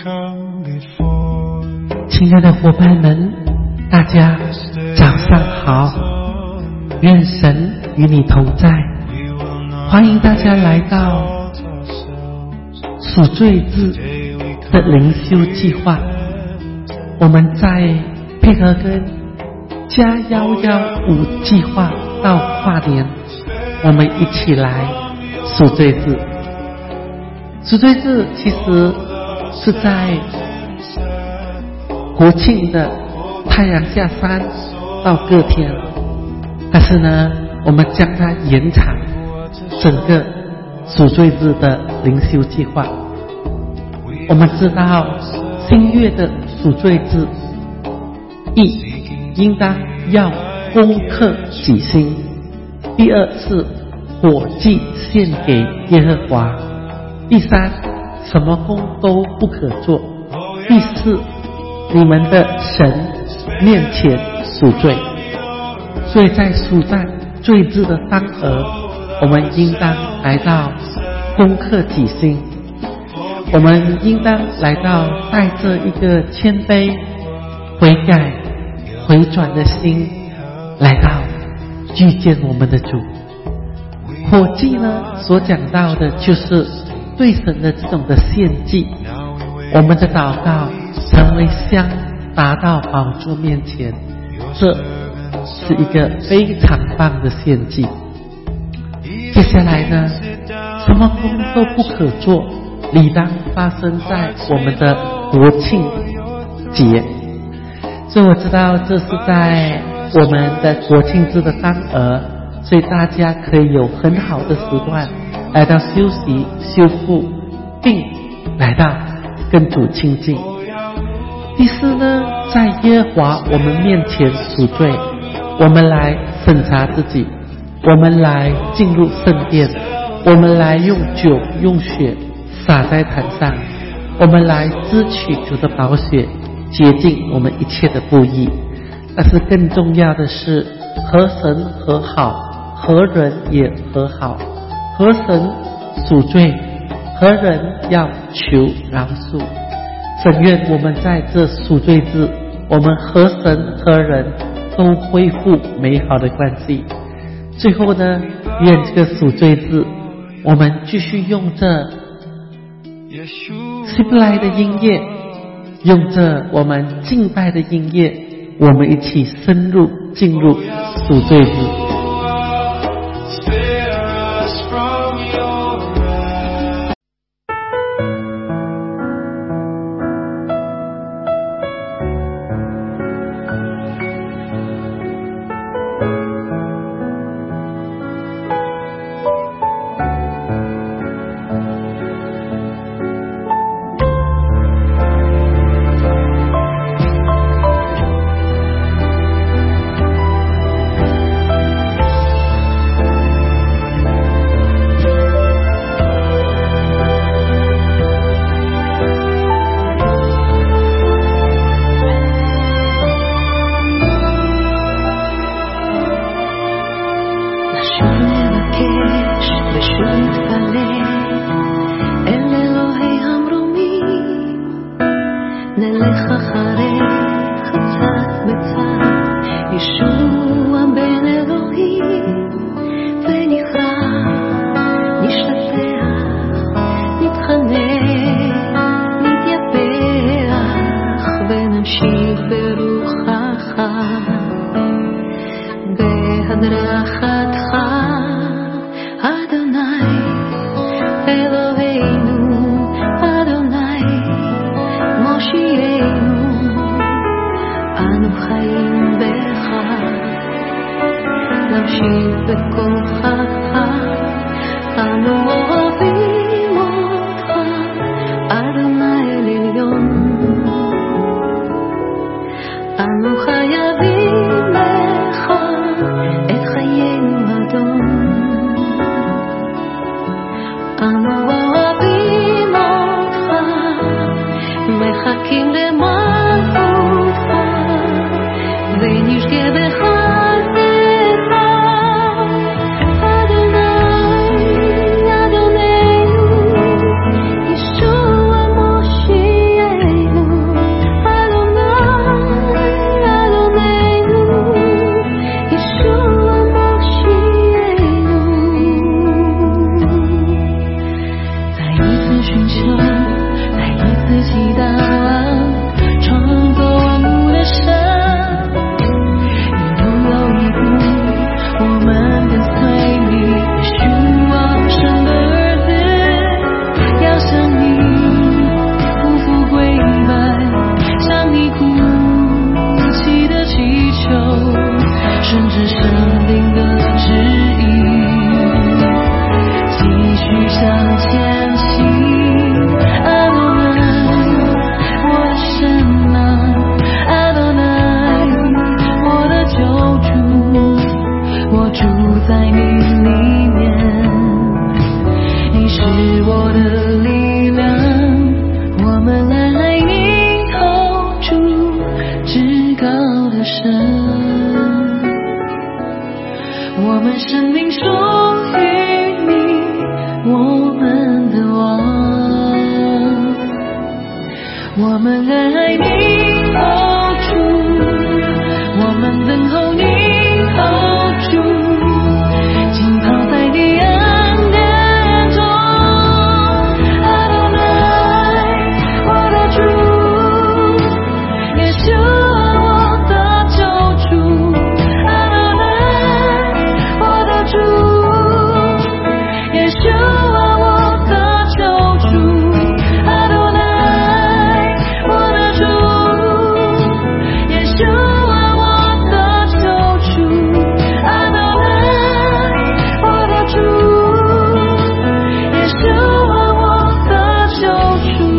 亲爱的伙伴们，大家早上好，愿神与你同在。欢迎大家来到赎罪日的灵修计划。我们在配合跟加115计划到跨年，我们一起来赎罪日。赎罪日其实是在国庆的太阳下山到隔天，但是呢，我们将它延长整个赎罪日的灵修计划。我们知道新月的赎罪日，一应当要攻克己心；第二是火祭献给耶和华；第三，什么工都不可做；第四，你们的神面前赎罪。所以在赎罪日的当儿，我们应当来到攻克己心，我们应当来到带着一个谦卑、悔改、回转的心，来到遇见我们的主。火祭呢，所讲到的就是对神的这种的献祭，我们的祷告成为香，达到宝座面前，这是一个非常棒的献祭。接下来呢，什么工都不可做，理当发生在我们的国庆节。所以我知道这是在我们的国庆日的当儿，所以大家可以有很好的时段来到休息、修复，并来到跟主亲近。第四呢，在耶和华我们面前赎罪，我们来审查自己，我们来进入圣殿，我们来用酒用血洒在坛上，我们来支取主的宝血，洁净我们一切的不义。但是更重要的是，和神和好，和人也和好，和神赎罪，和人要求饶恕。神愿我们在这赎罪日，我们和神和人都恢复美好的关系。最后呢，愿这个赎罪日，我们继续用这希伯来的音乐，用着我们敬拜的音乐，我们一起深入进入赎罪日。 ונשגה בחסדך עד 住在你里面，你是我的力量，我们爱你投注至高的神，我们生命属于你，我们的王，我们爱你投注，我们等候你投注，浸泡在你恩典中。阿多奈，我的主，耶稣我的救主。阿多奈，我的主，耶稣我的救主。阿多奈，我的主，耶稣我的救主。阿多奈，我的主，耶稣我的救主。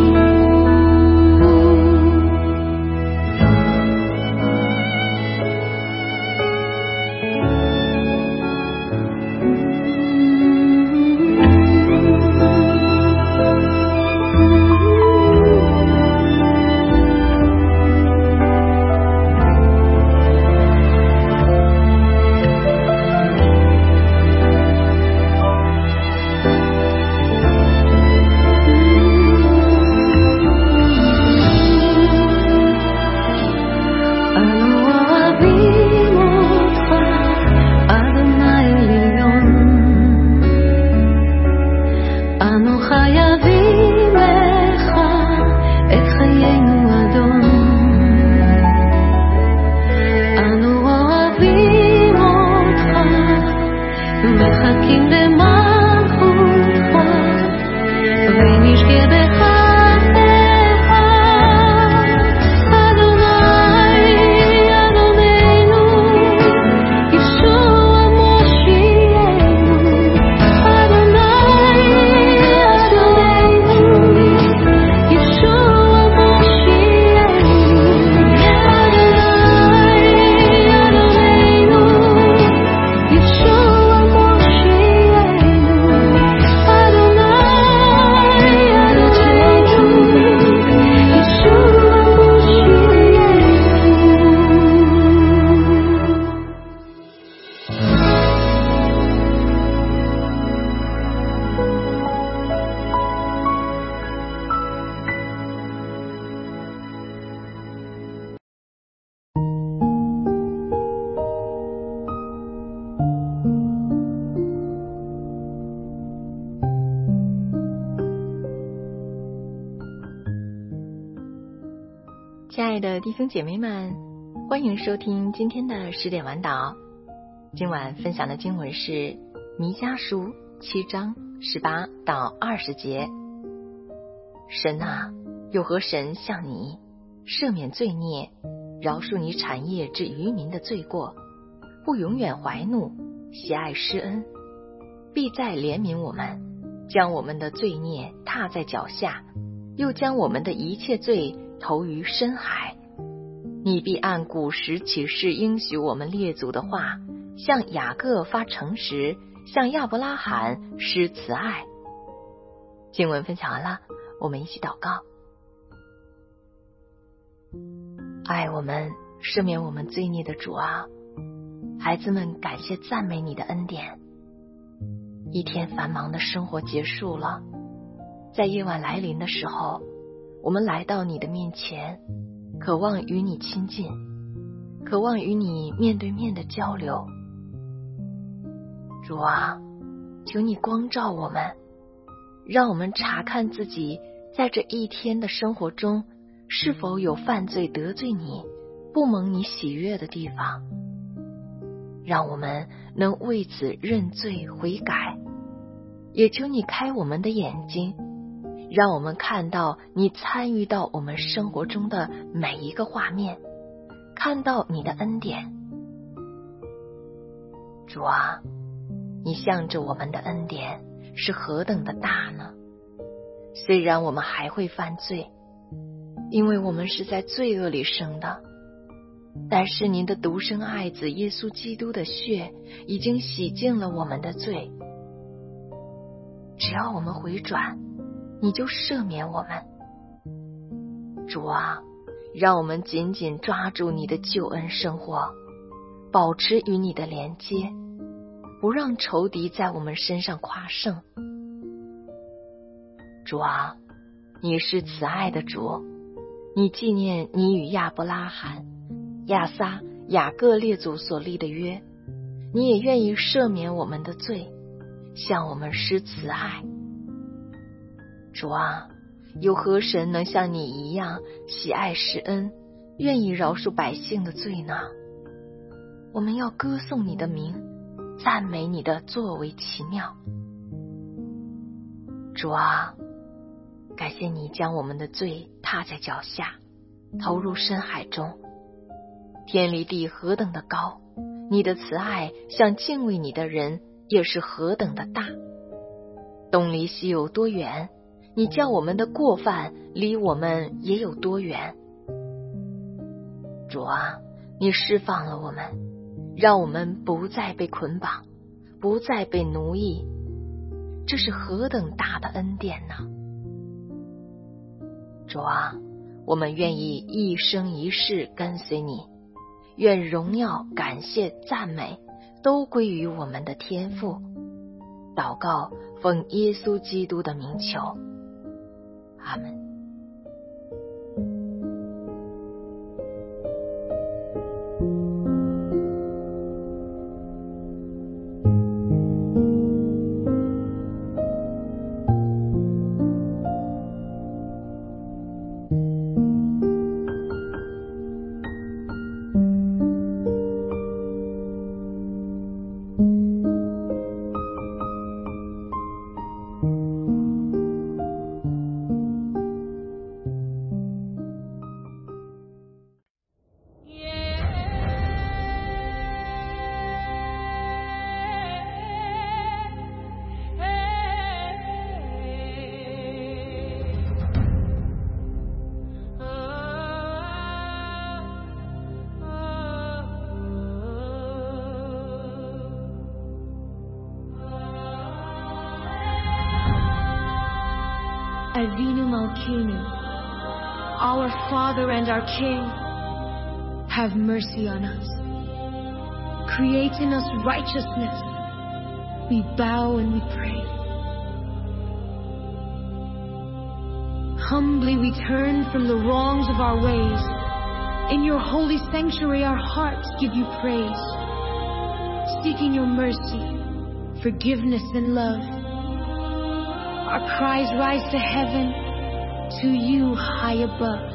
亲爱的弟兄姐妹们，欢迎收听今天的10点晚祷。今晚分享的经文是弥迦书7章18到20节。神啊，有何神像你，赦免罪孽，饶恕你产业之渔民的罪过，不永远怀怒，喜爱施恩，必再怜悯我们，将我们的罪孽踏在脚下，又将我们的一切罪投于深海。你必按古时启示应许我们列祖的话，向雅各发诚实，向亚伯拉罕施慈爱。经文分享完了，我们一起祷告。爱我们赦免我们罪孽的主啊，孩子们感谢赞美你的恩典。一天繁忙的生活结束了，在夜晚来临的时候，我们来到你的面前，渴望与你亲近，渴望与你面对面的交流。主啊，求你光照我们，让我们查看自己在这一天的生活中是否有犯罪得罪你、不蒙你喜悦的地方，让我们能为此认罪悔改。也求你开我们的眼睛，让我们看到你参与到我们生活中的每一个画面，看到你的恩典。主啊，你向着我们的恩典是何等的大呢？虽然我们还会犯罪，因为我们是在罪恶里生的， 但是您的独生爱子耶稣基督的血已经洗净了我们的罪。只要我们回转，你就赦免我们。主啊，让我们紧紧抓住你的救恩生活，保持与你的连接，不让仇敌在我们身上夸胜。主啊，你是慈爱的主，你纪念你与亚伯拉罕、亚撒、雅各列祖所立的约，你也愿意赦免我们的罪，向我们施慈爱。主啊，有何神能像你一样喜爱施恩，愿意饶恕百姓的罪呢？我们要歌颂你的名，赞美你的作为奇妙。主啊，感谢你将我们的罪踏在脚下，投入深海中。天离地何等的高，你的慈爱向敬畏你的人也是何等的大。东离西有多远，你叫我们的过犯离我们也有多远。主啊，你释放了我们，让我们不再被捆绑，不再被奴役，这是何等大的恩典呢？主啊，我们愿意一生一世跟随你，愿荣耀、感谢、赞美都归于我们的天父。祷告，奉耶稣基督的名求，阿们。 Avinu Malkeinu, our Father and our King, have mercy on us. Create in us righteousness. We bow and we pray. Humbly we turn from the wrongs of our ways. In your holy sanctuary our hearts give you praise, seeking your mercy, forgiveness and love. Our cries rise to heaven, to you high above.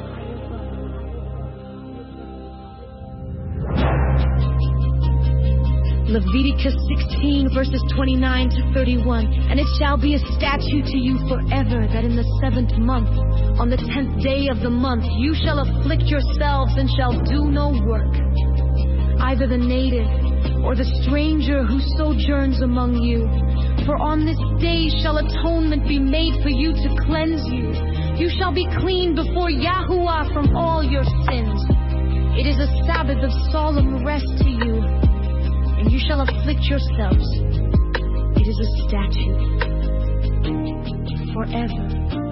Leviticus 16 verses 29 to 31. And it shall be a statute to you forever, that in the 7th month, on the 10th day of the month, you shall afflict yourselves and shall do no work. Either the native or the stranger who sojourns among you. For on this day shall atonement be made for you to cleanse you. You shall be clean before Yahuwah from all your sins. It is a Sabbath of solemn rest to you, and you shall afflict yourselves. It is a statute forever.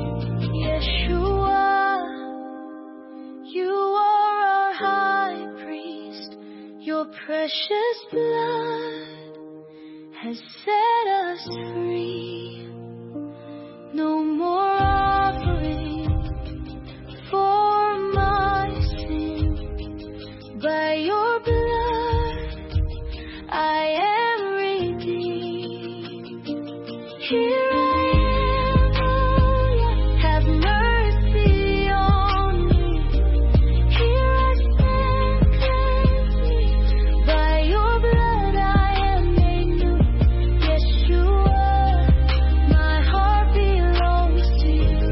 Yeshua, you are our high priest. Your precious blood has set us free. No more offering for my sin. By your blood I am redeemed. Here I am, oh yeah, have mercy on me. Here I stand, cleanse me. By your blood I am made new. Yeshua, my heart belongs to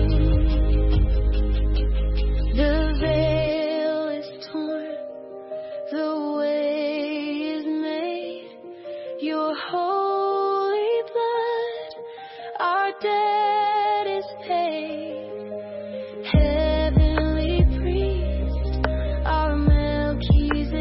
you. The veil is torn, the way is made. Your holy blood, our debt is paid. Heavenly priest, our Melchizedek.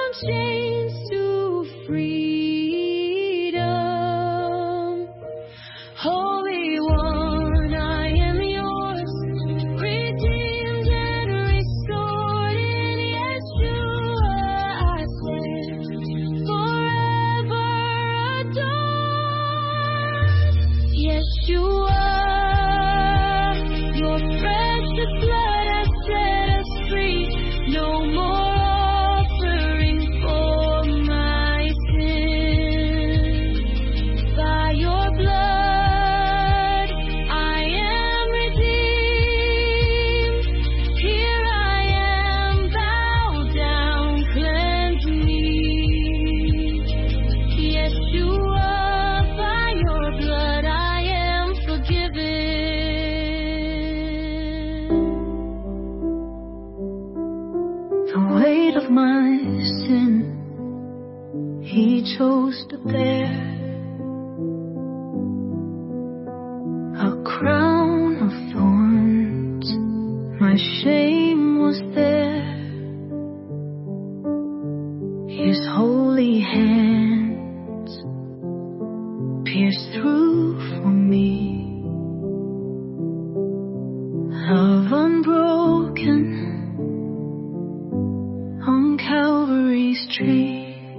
from chains to freedom. Holy One, I am yours, redeemed and restored in Yeshua. I stand forever adored. Yeshua, your precious blood has set us free. No more offering for my sin. By your blood I am redeemed. Here I am, bowed down, cleanse me. Yeshua, by your blood I am forgiven. The weight of my sin He chose to bear. A crown of thorns, my shame was there. His holy hands pierced through for me. Love unbroken on Calvary's tree.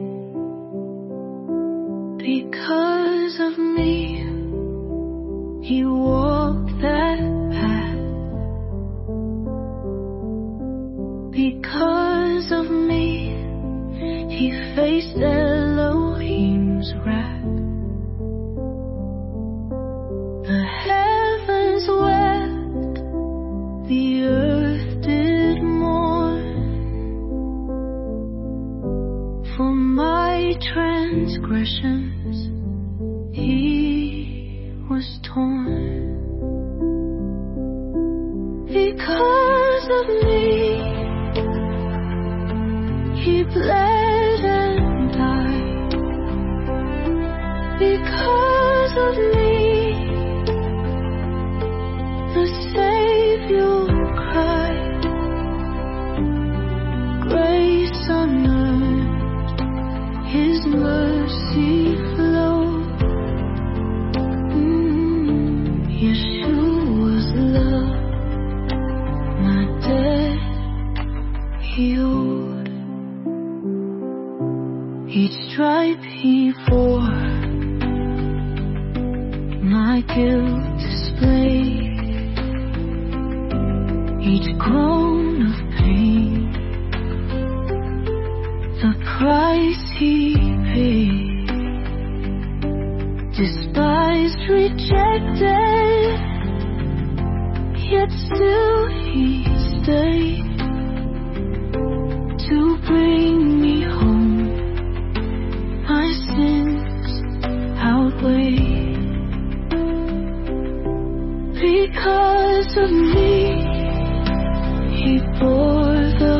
Because of me, He walked that path. Because of me, He faced Elohim's wrath. The heavens wept, the earth did mourn. For my transgressions He was torn. Because of me He bled and died. Because of me the Savior cried. Grace unearned, His mercy flowed. Yeshua's love, my debt healed. Each stripe He bore, my guilt displayed. Each groan of pain, the price He paid. Despised, rejected, yet still He stayed to bring me home. My sins outweigh. Because of me He bore the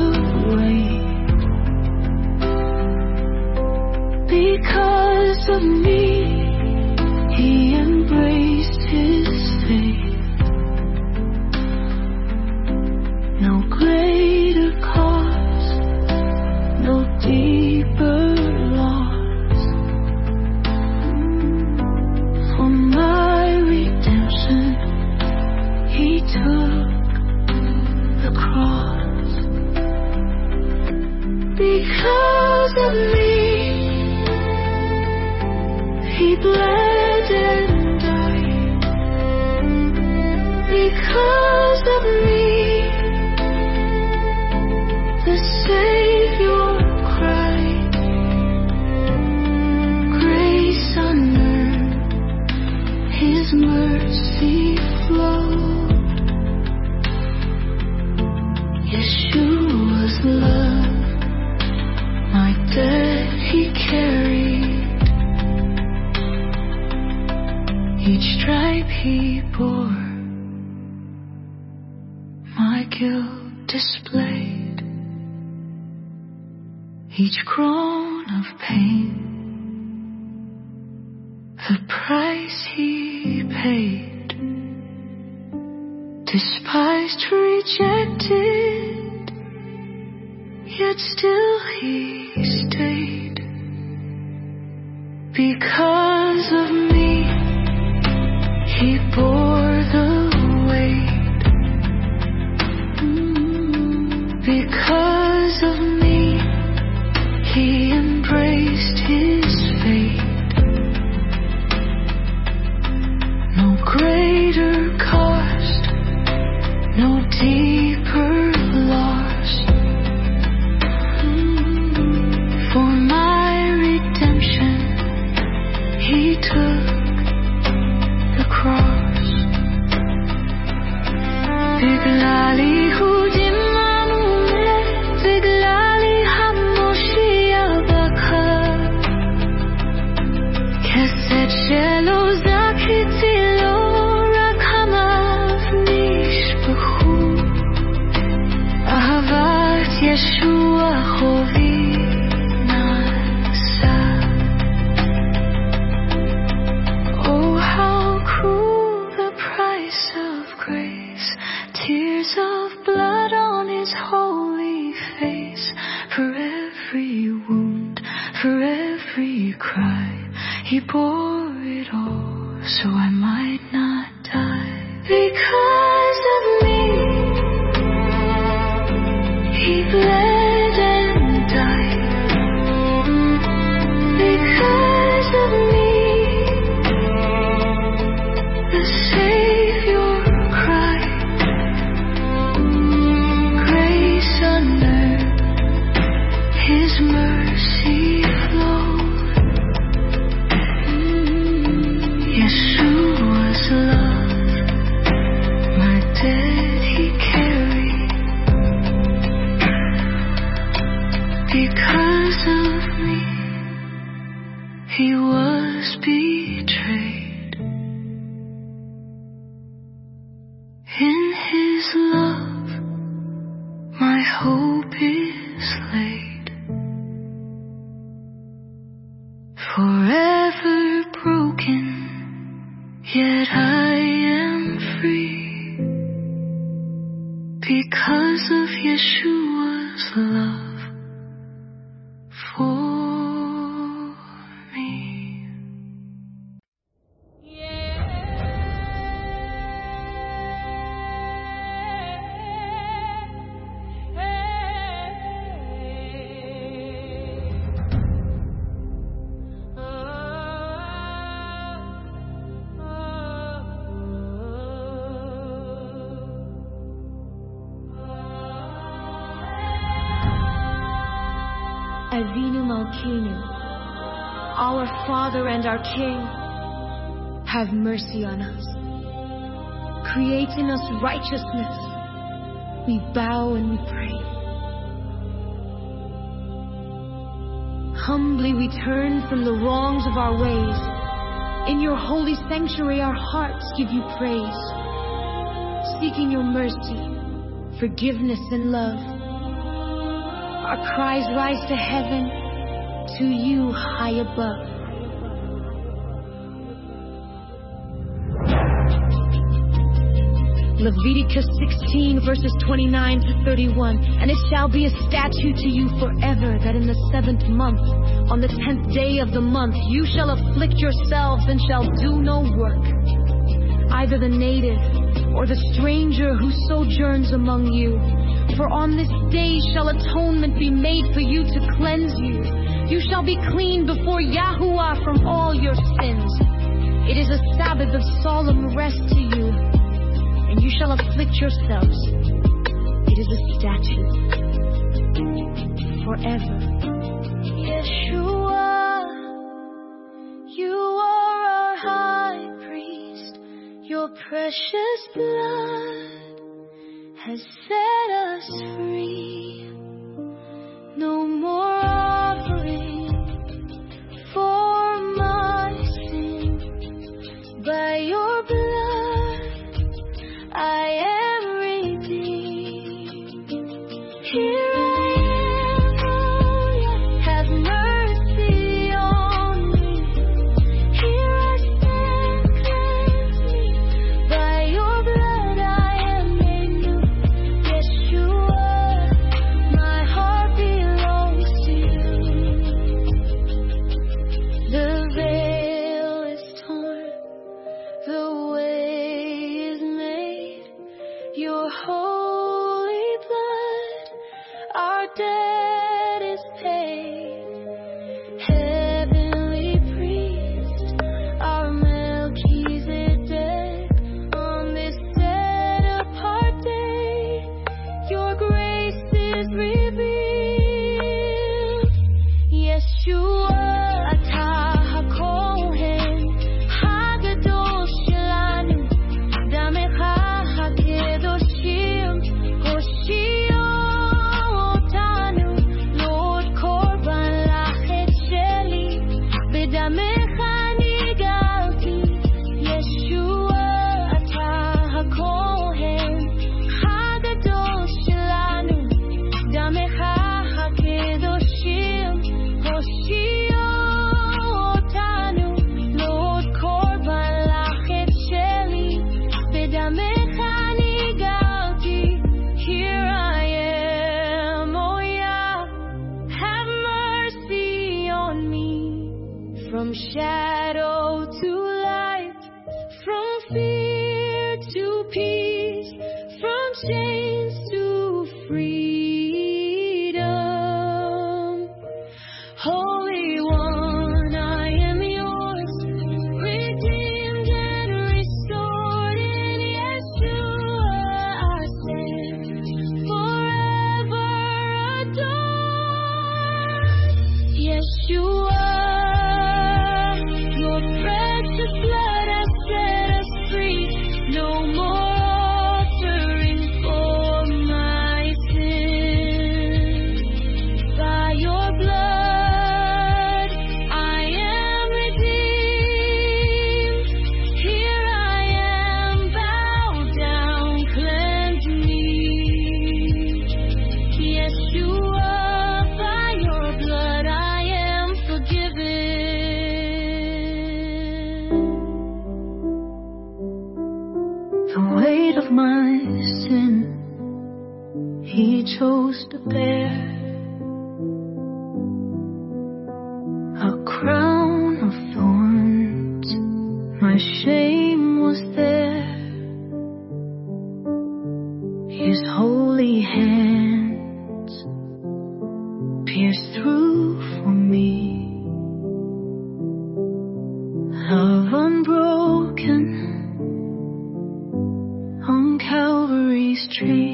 weight. Because of me He embraced His fate. No greater cause, no deeper loss. For my redemption He took the cross. Because of me He bled and died. Because of me the Savior cried. Grace unearned, His mercy flowed. Yeshua's love, my debt He carried. Each stripe He bore, my guilt displayed. Each groan of pain, the price He paid. Despised, rejected, yet still He Because of me, he bore the weight. Because of me, he embraced his fate. No greater cost, no deeper loss. For my redemption, he took the cross. Biglali hujimamule, biglali hamoshia baka. Keset shelo zakitilo rakamav nishbachu. Ahavat Yeshua chovi. Tears of blood on his holy face. For every wound, for every cry, he bore it all, so I might not die. Because of me, he bled and died. Because of me, the Savior cried. Under his mercy flowed. Yeshua's love, my debt he carried. Because of me, he was betrayed. In his love, my hope is laid. Forever broken, yet I am free. Because of Yeshua's love for me. Avinu Malkeinu, our Father and our King, have mercy on us. Create in us righteousness. We bow and we pray. Humbly we turn from the wrongs of our ways. In your holy sanctuary our hearts give you praise, seeking your mercy, forgiveness and love. Our cries rise to heaven, to you high above. Leviticus 16 verses 29 to 31. And it shall be a statute to you forever, that in the 7th month, on the 10th day of the month, you shall afflict yourselves and shall do no work. Either the native or the stranger who sojourns among you. For on this day shall atonement be made for you to cleanse you. You shall be clean before Yahuwah from all your sins. It is a Sabbath of solemn rest to you, and you shall afflict yourselves. It is a statute forever. Yeshua, you are our high priest. Your precious blood has set us free. No more offering for my sin. By your blood I am redeemed. Here I am, oh yeah. Have mercy on me. Here I stand, cleanse me. By your blood I am made new. Yeshua, from shadow to light, from fear to peace, from chains to freedom. Holy One, I am yours, redeemed and restored in Yeshua. I stand forever adored. Yeshua, your precious blood has set us free. No more offering for my sin. By your blood I am redeemed. Here I am, bowed down, cleanse me. Yeshua, by your blood I am forgiven. The weight of my sin He chose to bear. A crown of thorns, my shame was there. His holy hands pierced through for me. Love unbroken on Calvary's tree.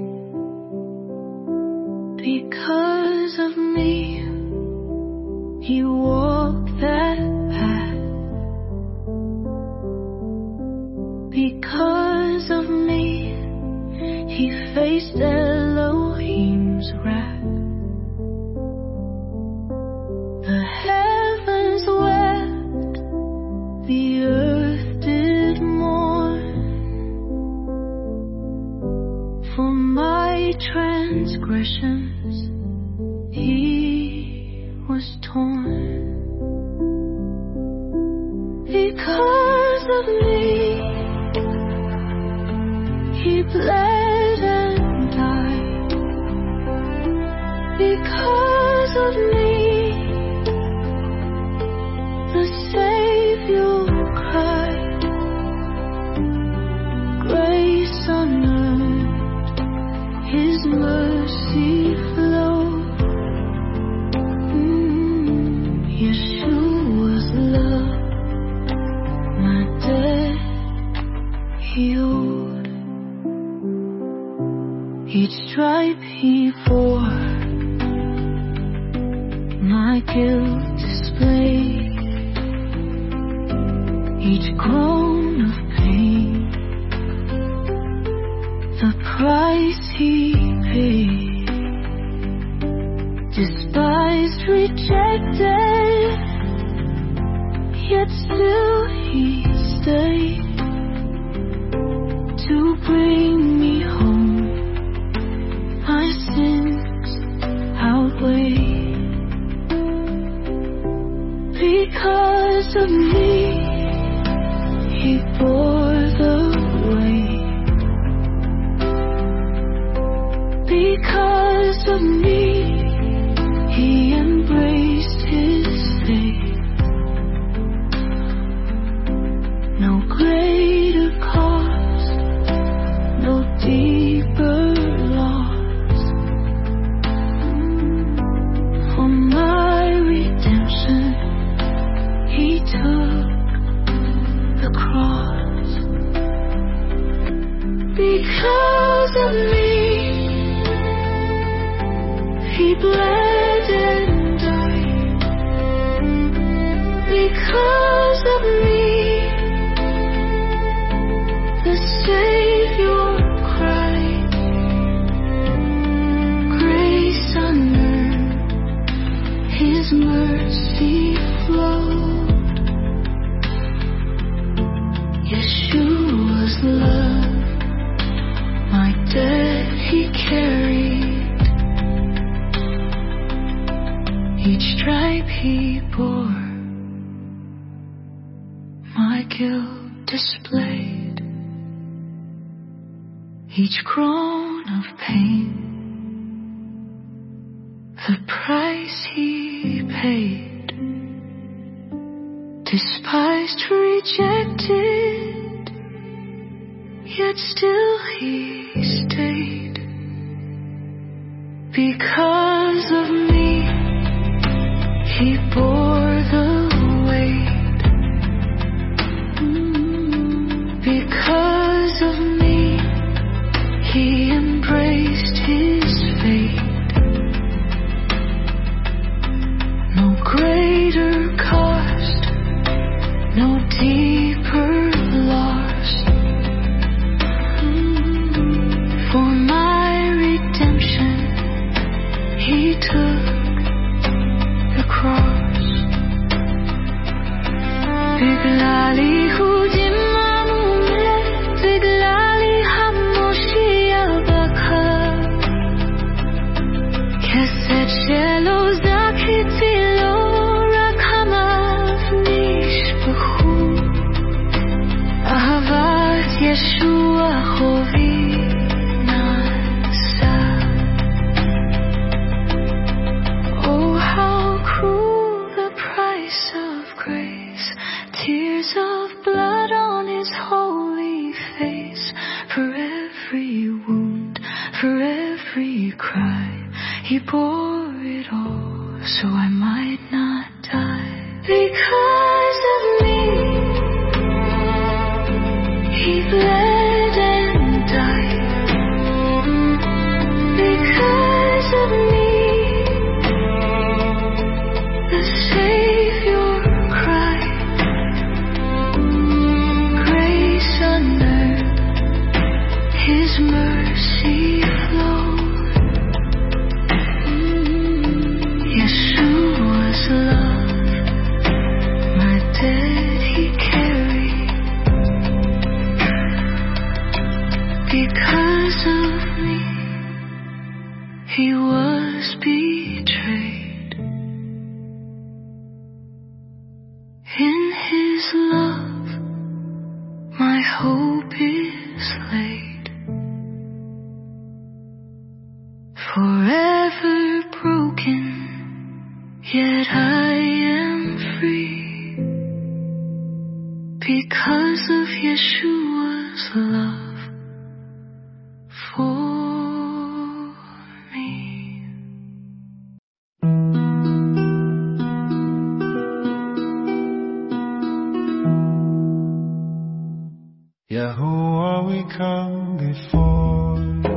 Because of me, He walked that path. Because of me, He faced Elohim's wrath. The heavens wept, the earth did mourn. For my transgressions He was torn. Because of me He bled and died. Because of me the Savior cried. Grace unearned, His mercy flowed. Yeshua's love, my debt healed. Each stripe He bore, my guilt displayed. Each groan of pain, the price He paid. Despised, rejected, yet still He stayed to bring me home. My sins outweighed. Because of me He bore the weight. Because of me He embraced His fate. No greater cost, no deeper loss. For my redemption He took the cross. Because of me He bled and died. Because of me the Savior cried. Grace unearned, His mercy flowed. Yeshua's love, my debt He carried. Each stripe He bore, my guilt displayed. Each groan of pain, the price He paid. Christ rejected, yet still he stayed. Because of me, he bore the weight. Because of me, he embraced his fate. No greater cost, no deeper loss. For my redemption, he took the cross. Biglali hujimamule, biglali hamoshia baka. Keset shelo zakitilo rakamav nishbachu. Ahavat Yeshua chovi. Tears of blood on his holy face. For every wound, for every cry, he bore it all, so I might not die. Because of me, he bled and died. Because of me, the Savior cried. His mercy flowed. Yeshua's love, my debt he carried. Because of me, he was betrayed. In his love, my hope is laid. Forever broken, yet I am free. Because of Yeshua's love for me. Yahuwah, we come before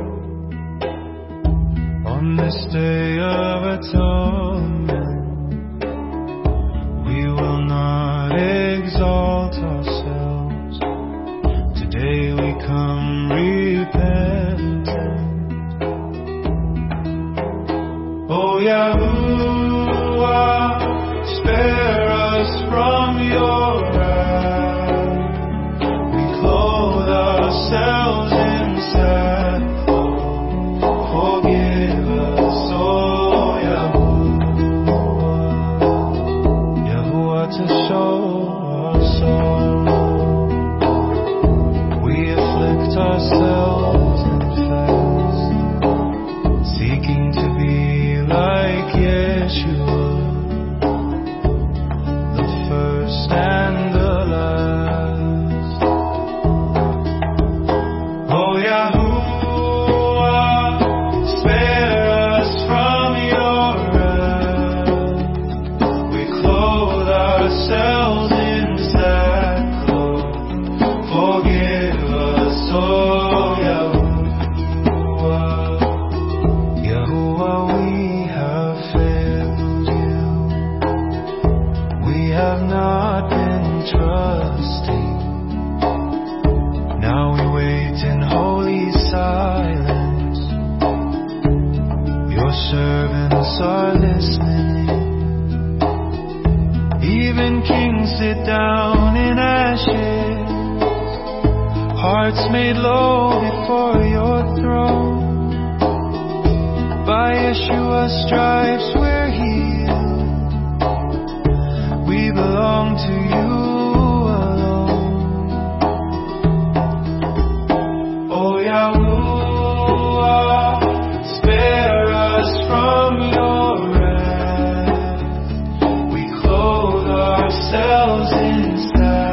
on this day of atonement. We will not exalt ourselves. Today we come repentant. Oh Yahuwah, spare us from your wrath. We clothe ourselves in sackcloth. Forgive us, oh Yahuwah. Yahuwah, to show our sorrow, we afflict ourselves and fast, seeking to be like Yeshua, the first and the last. Oh Yahuwah, spare us from your wrath. We clothe ourselves in sackcloth. Forgive us, oh Yahuwah. Yahuwah, we have failed you. We have not been trusting. Now we wait in holy silence. Your servants are listening. Even kings sit down in ashes, hearts made low before your throne. By Yeshua's stripes we're healed. We belong to you alone. Oh Yahuwah, spare us from your wrath. We clothe ourselves in sackcloth.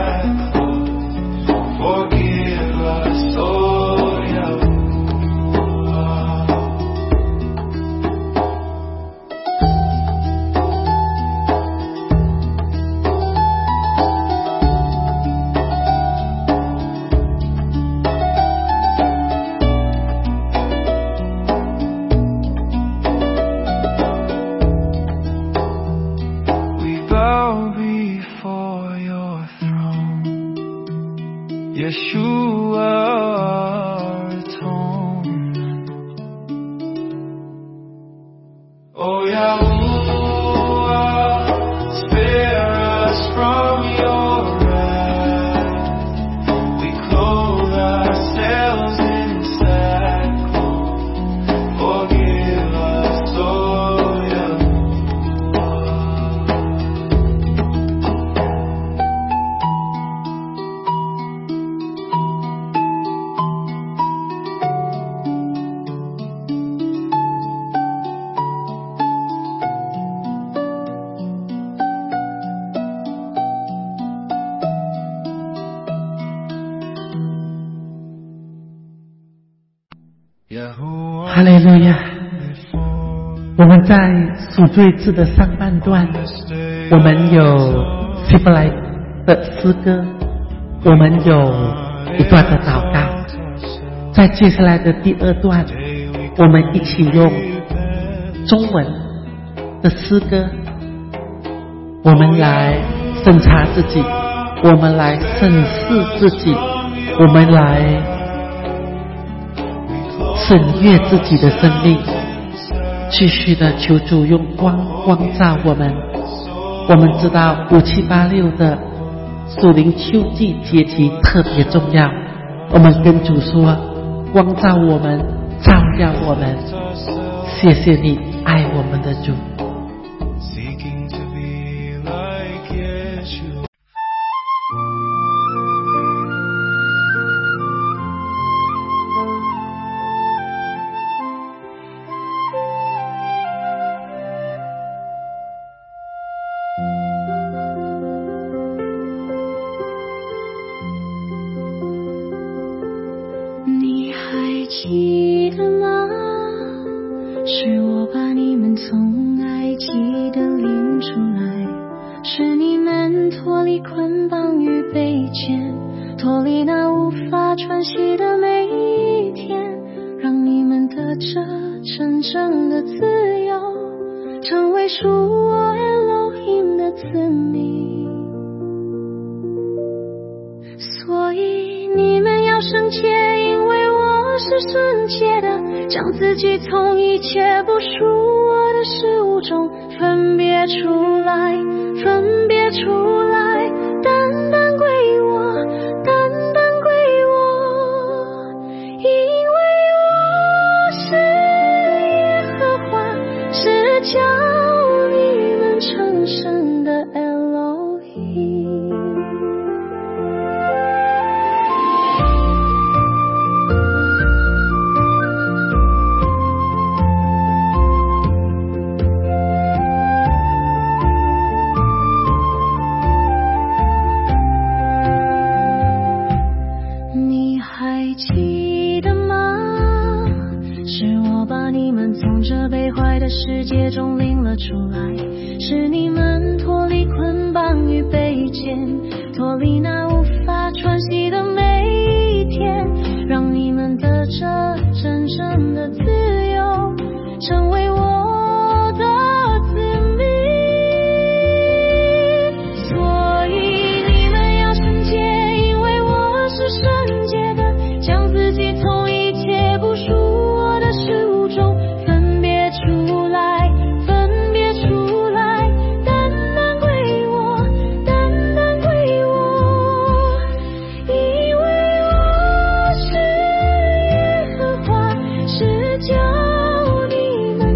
Yeshua atonement. Oh Yahuwah, spare us from your wrath. We clothe ourselves in sackcloth. Forgive us, oh Yahuwah. 哈利路亚！我们在赎罪日的上半段，我们有希伯来的诗歌，我们有一段的祷告。在接下来的第二段，我们一起用中文的诗歌，我们来审查自己，我们来审视自己，我们来审阅自己的生命，继续的求主用光照我们。我们知道5786的属灵秋季节期特别重要，我们跟主说，光照我们，照耀我们。谢谢你爱我们的主。 Seeking to be like Yeshua. 你还记得吗？是我把你们从埃及的领出来，是你们脱离捆绑与卑贱，脱离那无法喘息的每一天，让你们得着真正的自由，成为属我 Elohim 的子民。所以你们要圣洁，因为我是圣洁的，将自己从一切不属我的事物中分别出来，分别出来，单单归我，单单归我，因为我是耶和华，是叫你们成圣的 Elohim。世界中领了出来，是你们脱离捆绑与卑贱，脱离那无法喘息的每一天，让你们得着真正的自由，成为我的子民。所以你们要圣洁，因为我是圣洁的，将自己从一切不属我的事物中分别出来，分别出来，单单归我，单单归我，因为我是耶和华，是叫你们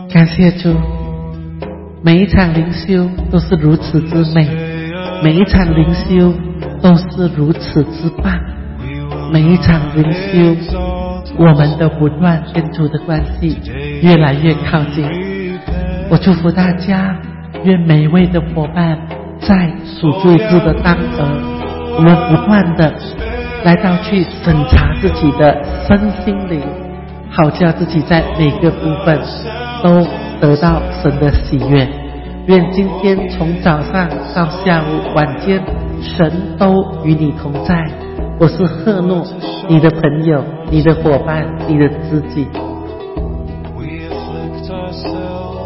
感谢主，每一场灵修都是如此之美，每一场灵修都是如此之棒，每一场灵修我们都不断跟主的关系越来越靠近。我祝福大家，愿每一位的伙伴在赎罪日的当儿，我们不断的来到去审查自己的身心灵，好叫自己在每个部分都得到神的喜悦。愿今天从早上到下午晚间，神都与你同在。我是赫诺，你的朋友，你的伙伴，你的知己。 We afflict ourselves.